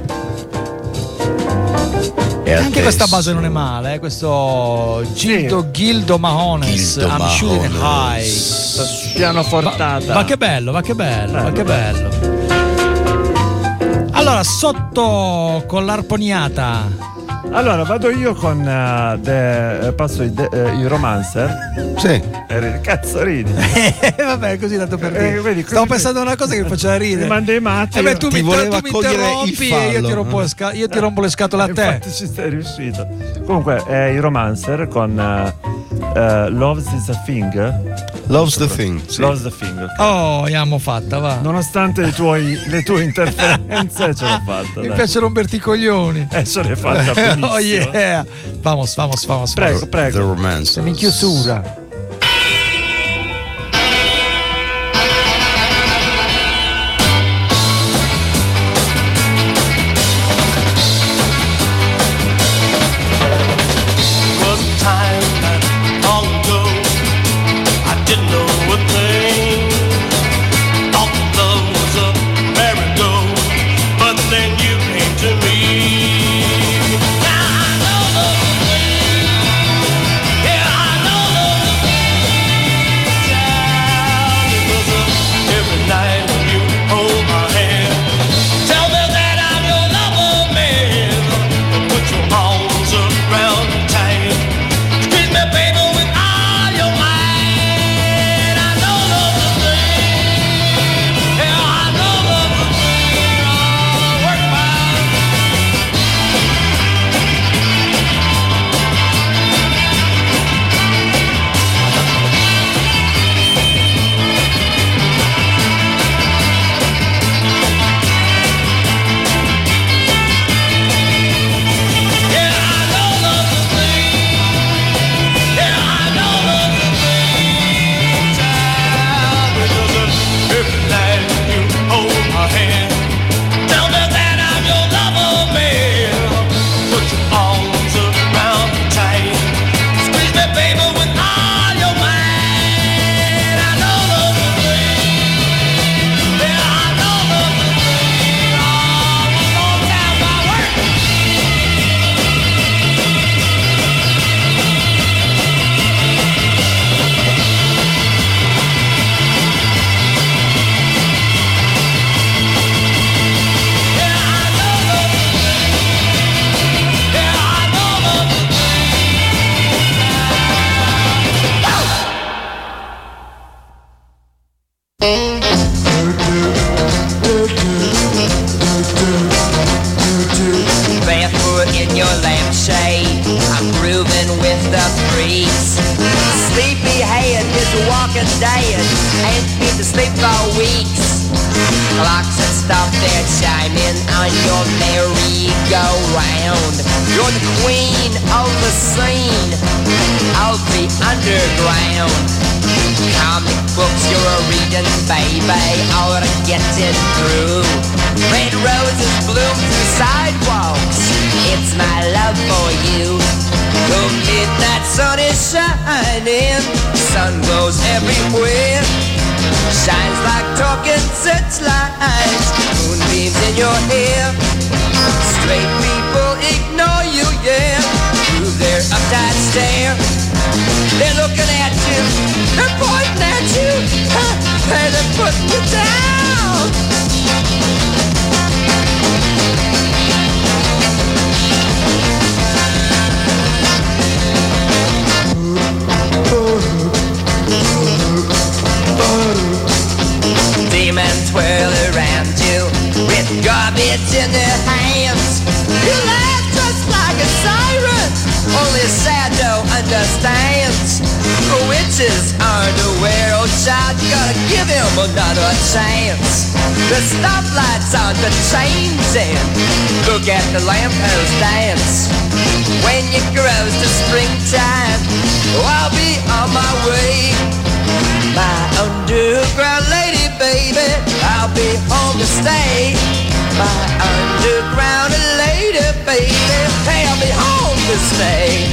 E anche questa base non è male, questo Gildo Mahones, I'm Shooting High. Pianofortata. Ma che bello, ma che bello, ma che bello. Allora, sotto con l'arponiata. Allora vado io con passo i Romancer. Sì. Cazzo ridi. Vabbè, così tanto per dire. Vedi, stavo pensando a una cosa che mi faceva ridere. Mi mandi i matti. Beh, tu mi interrompi e io ti rompo le scatole a te. Infatti ci sei riuscito. Comunque i Romancer con Love's is a Thing. Love's the Thing. Sì. Love's the Thing. Oh, abbiamo fatta, va. Nonostante le tue interferenze ce l'ho fatta. Mi piace romperti i coglioni. Ce l'hai fatta benissimo. Oh yeah. Vamos. Prego. The Romance. Siamo in chiusura. Yeah, I know a diet, ain't been to sleep for weeks. Clocks have stopped their chiming on your merry-go-round. You're the queen of the scene, of the underground. Comic books you're a reading, baby, or getting through. Red roses bloom through sidewalks, it's my love for you. The midnight sun is shining, sun glows everywhere. Shines like talking searchlights, moonbeams in your hair. Straight people ignore you, yeah, through their uptight stare. They're looking at you, they're pointing at you, they're putting you down. Demons twirl around you with garbage in their hands. You laugh just like a siren, only Sado understands. The witches aren't aware, oh child, you gotta give him another chance. The stoplight's on the changing, look at the lamppost dance. When you grows to springtime, oh, I'll be on my way. My underground lady, baby, I'll be home to stay. My underground lady, baby, hey, I'll be home to stay.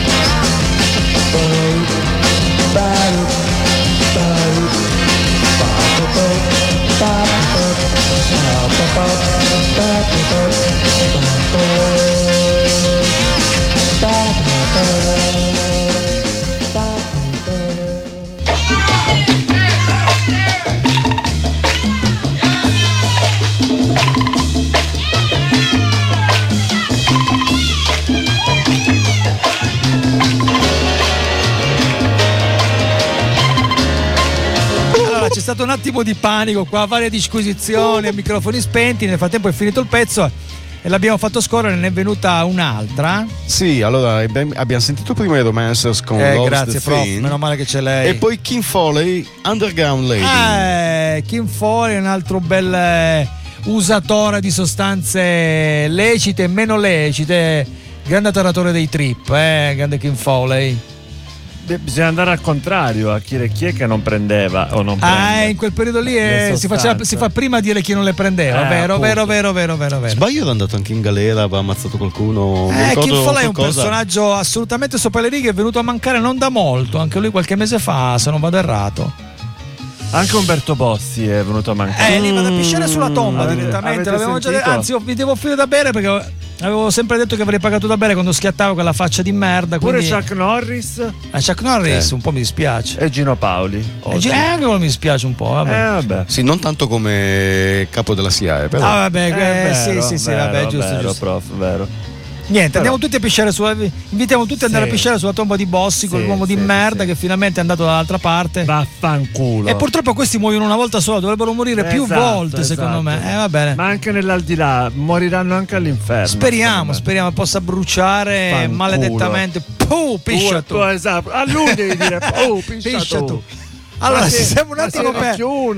C'è stato un attimo di panico qua, varie disquisizioni, microfoni spenti. Nel frattempo è finito il pezzo e l'abbiamo fatto scorrere, ne è venuta un'altra. Sì, allora abbiamo sentito prima i Romancers con Love's grazie the prof, Thing, meno male che c'è lei. e poi Kim Foley, Underground Lady. Kim Foley è un altro bel usatore di sostanze lecite e meno lecite, grande atterratore dei trip, grande Kim Foley. Bisogna andare al contrario, a chi è che non prendeva o non prende. In quel periodo lì si fa prima a dire chi non le prendeva, vero. Sbaglio, era andato anche in galera, aveva ammazzato qualcuno. Kim Foley è un personaggio assolutamente sopra le righe, è venuto a mancare non da molto, anche lui qualche mese fa, se non vado errato. Anche Umberto Bossi è venuto a mancare. Lì vado a pisciare sulla tomba direttamente. L'avevamo già detto, anzi, vi devo offrire da bere perché avevo sempre detto che avrei pagato da bere quando schiattavo quella faccia di merda. Pure quindi... Chuck Norris. Chuck Norris un po' mi dispiace. E Gino Paoli. Anche quello mi dispiace un po'. Vabbè. Sì, non tanto come capo della SIAE, però. Giusto. Prof, vero. Niente, andiamo tutti a pisciare invitiamo tutti ad andare a pisciare sulla tomba di Bossi, quell'uomo di merda che finalmente è andato dall'altra parte. Vaffanculo. E purtroppo questi muoiono una volta sola, dovrebbero morire più volte, secondo me. Va bene. Ma anche nell'aldilà moriranno anche all'inferno. Speriamo possa bruciare Fanculo. Maledettamente. Piscia tu. Esatto. A lui devi dire piscia tu. Allora, ci siamo un attimo per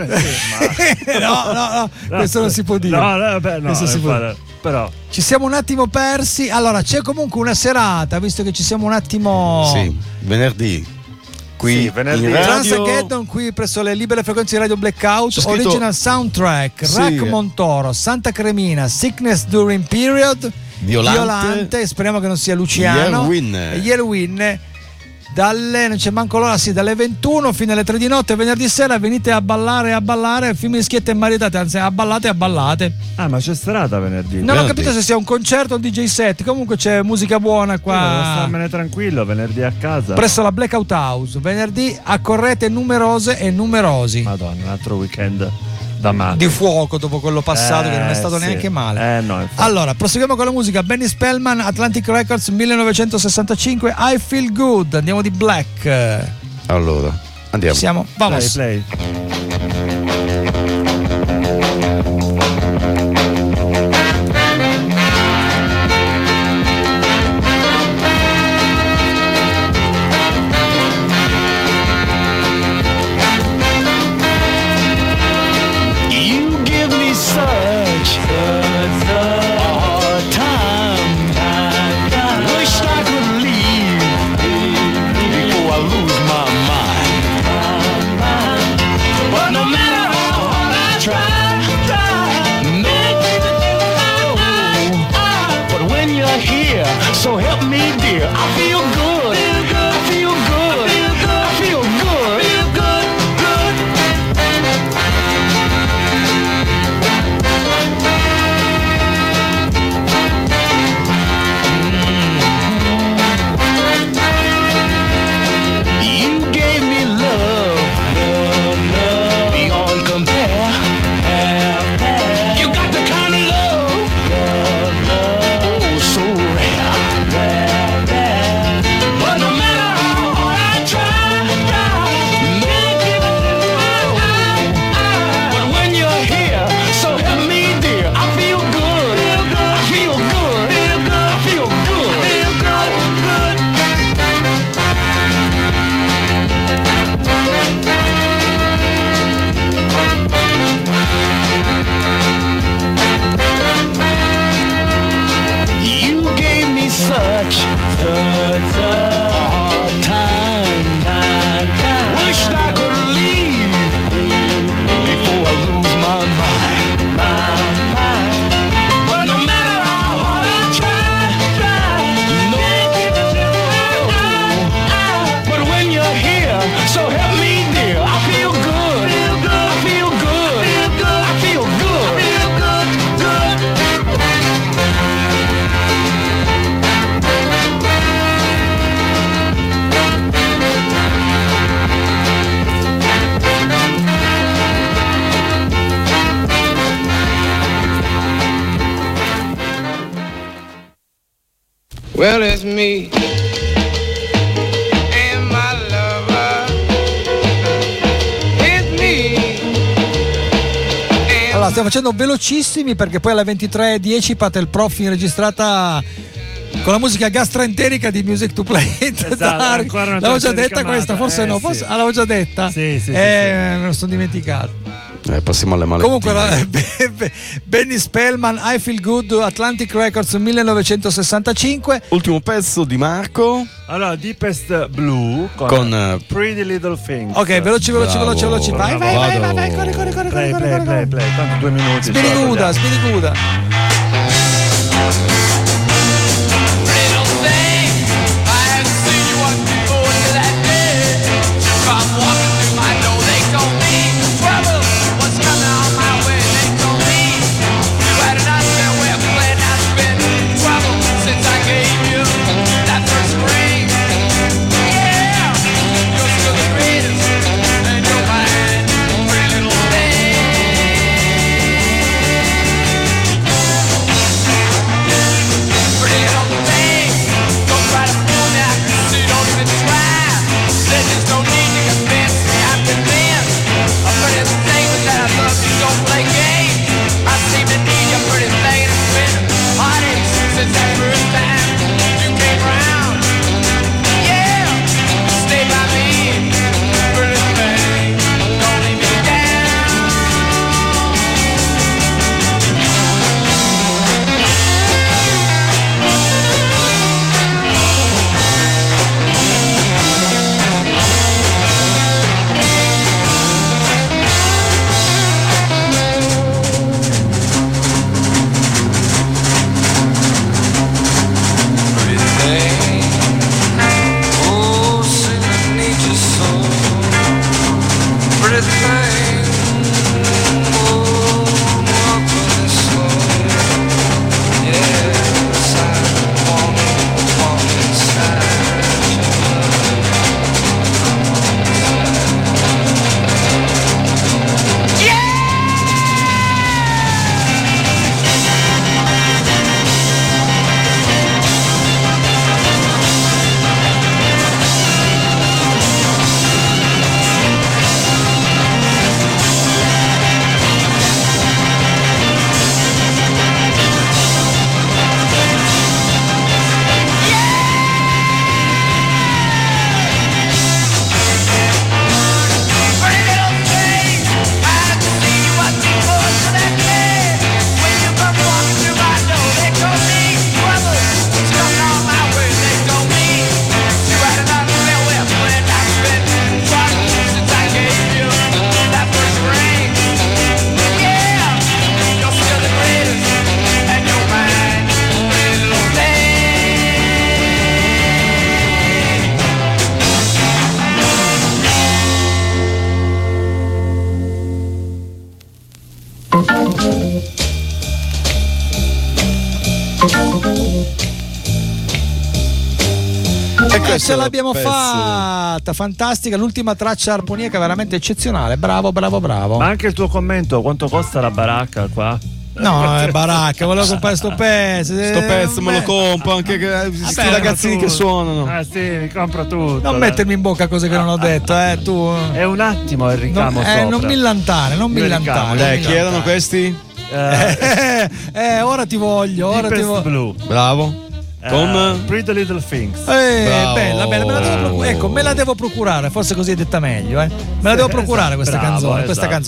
no, questo non si può dire. Questo si può dire. Però ci siamo un attimo persi. Allora, c'è comunque una serata, visto che ci siamo un attimo. Sì, venerdì. Qui venerdì. in radio Transageddon, qui presso le libere frequenze di Radio Blackout. scritto... Original soundtrack, sì. Rack Montoro, Santa Cremina, Sickness During Period, Violante, speriamo che non sia Luciano, Yerwin. Non c'è manco l'ora, dalle 21 fino alle 3 di notte venerdì sera venite a ballare film di schiette e maritate, anzi a ballate. Ma c'è serata venerdì. Non ho capito se sia un concerto o un DJ set, comunque c'è musica buona qua. Devo starmene tranquillo venerdì a casa presso la Blackout House. Venerdì accorrete numerose e numerosi. Madonna, un altro weekend di fuoco dopo quello passato che non è stato neanche male. Allora, proseguiamo con la musica. Benny Spellman, Atlantic Records, 1965, I Feel Good. Andiamo di Black. Allora, andiamo. Siamo, vamos. Play. Well, it's me and my lover. It's me. Allora, stiamo facendo velocissimi perché poi alle 23:10 parte il Prof registrata con la musica gastroenterica di Music to Play in the Dark. L'avevo già detta questa, forse no, forse l'avevo già detta. Sì. Me lo sono dimenticato. Passiamo alle maledette. Comunque Benny Spellman, I Feel Good, Atlantic Records 1965. Ultimo pezzo di Marco. Allora, Deepest Blue con Pretty Little Things. Ok, veloci. Vai. Corri. Play. Tanto 2 minuti. Spiriguda. Ce l'abbiamo fatta, fantastica, l'ultima traccia armonica veramente eccezionale, bravo. Ma anche il tuo commento, quanto costa la baracca qua? No, è baracca, volevo comprare sto pezzo me lo compro anche questi ragazzini che suonano. Sì, mi compro tutto. Non mettermi in bocca cose che non ho detto, tu. È un attimo il ricamo sopra. Non millantare. Dai, chi erano questi? Ora ti voglio, Blue. Bravo. Con Pretty Little Things. Bella, me la devo procurare, forse così è detta meglio, Me la devo procurare questa canzone,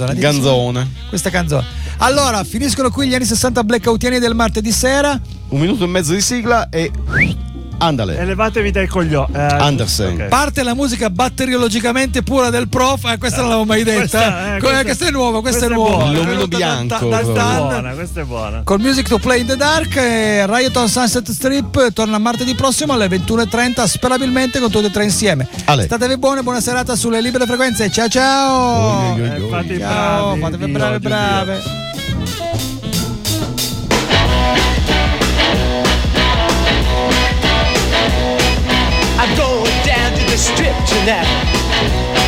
questa canzone. Allora, finiscono qui gli anni 60 blackoutiani del martedì sera. 1 minuto e mezzo di sigla e andale. Elevatevi dai coglioni. Andersen. Okay. Parte la musica batteriologicamente pura del Prof. Questa non l'avevo mai detta. Questa è nuova, questa è nuova. L'omino bianco. Questa è buona. Con Music to Play in the Dark, Riot on Sunset Strip torna martedì prossimo alle 21:30, sperabilmente con tutte e tre insieme. Statevi buone, buona serata sulle libere frequenze. Ciao. Fatevi brave. I'm going down to the strip tonight.